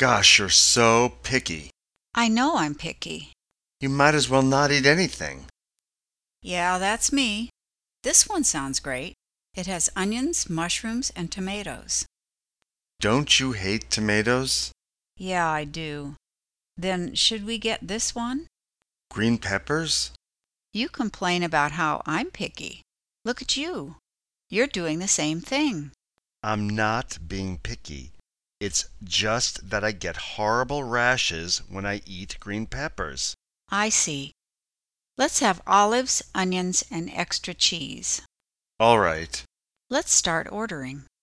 Gosh, you're so picky. I know I'm picky. You might as well not eat anything. Yeah, that's me. This one sounds great. It has onions, mushrooms, and tomatoes. Don't you hate tomatoes? Yeah, I do. Then should we get this one? Green peppers? You complain about how I'm picky. Look at you. You're doing the same thing. I'm not being picky. It's just that I get horrible rashes when I eat green peppers. I see. Let's have olives, onions, and extra cheese. All right. Let's start ordering.